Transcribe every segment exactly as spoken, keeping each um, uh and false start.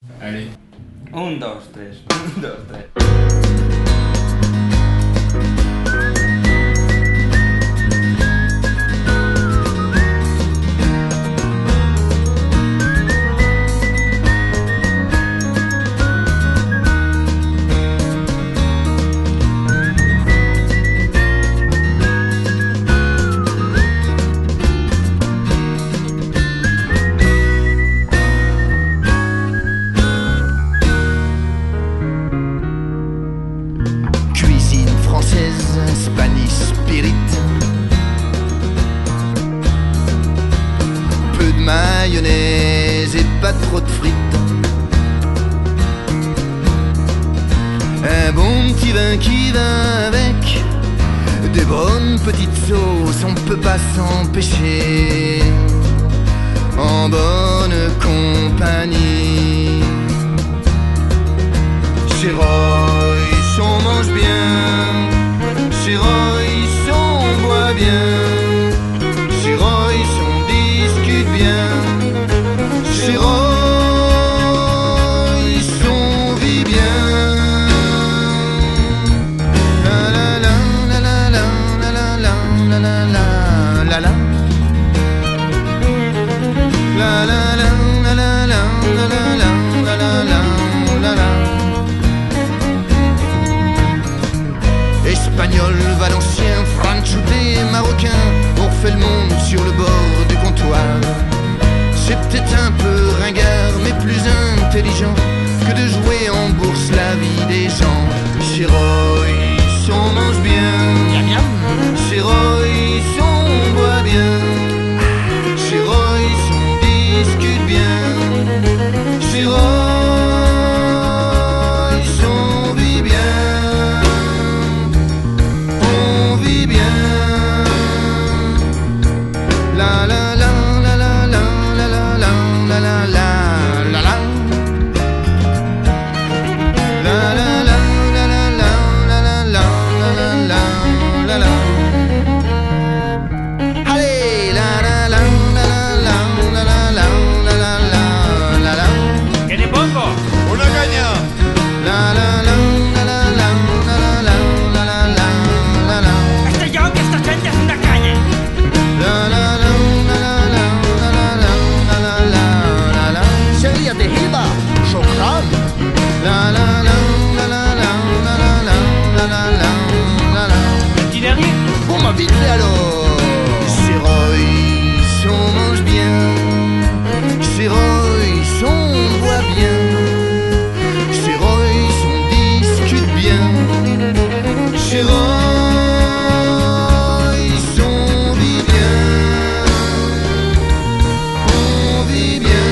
Allez. Un, dos, tres. Un, dos, tres. Spanish Spirit. Peu de mayonnaise et pas trop de frites. Un bon petit vin qui va avec des bonnes petites sauces, on peut pas s'empêcher. En bonne compagnie. Chez Royce on mange bien. Chez Royce on boit bien. Chez Royce on discute bien. Chez Royce on vit bien. La la la la la la la la la la la la la. La la la la la la la la la la la la. Espagnol, valencien, franchouté, marocain, on refait le monde sur le bord du comptoir. C'est peut-être un peu ringard, mais plus intelligent que de jouer en bourse la vie des gens. Chez Royce on mange bien. Chez Royce on boit bien. Chez Royce on discute bien. Chez Royce on vit bien. On vit bien. La la la la la la la la la la la la la la. La la la la la la la la la la la la. Allez, la la la la la la la la la la la la. ¿Qué te pongo? Una caña. La la la la la la la la la la la la. Estoy yo que esta gente es una caña. La la la la la la la la la la la. شرية هبة شكرا. La la la la la la la la la la la la. Petit dernier. Bon ma vite alors. Chez Royce on mange bien. Chez Royce on boit bien. Chez Royce on discute bien. Chez Royce on vit bien. On vit bien.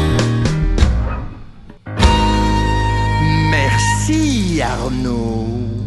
Merci Arnaud.